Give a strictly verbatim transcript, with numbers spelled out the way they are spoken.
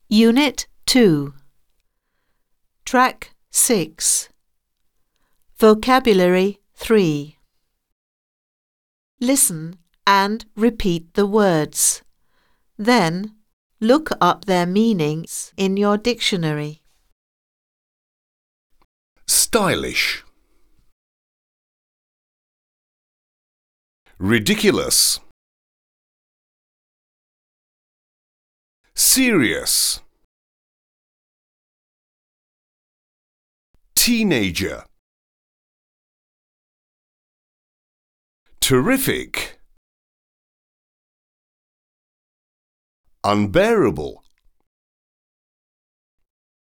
Unit two. Track six. Vocabulary three. Listen and repeat the words. Then, look up their meanings in your dictionary. Stylish, ridiculous, serious, teenager, terrific, unbearable,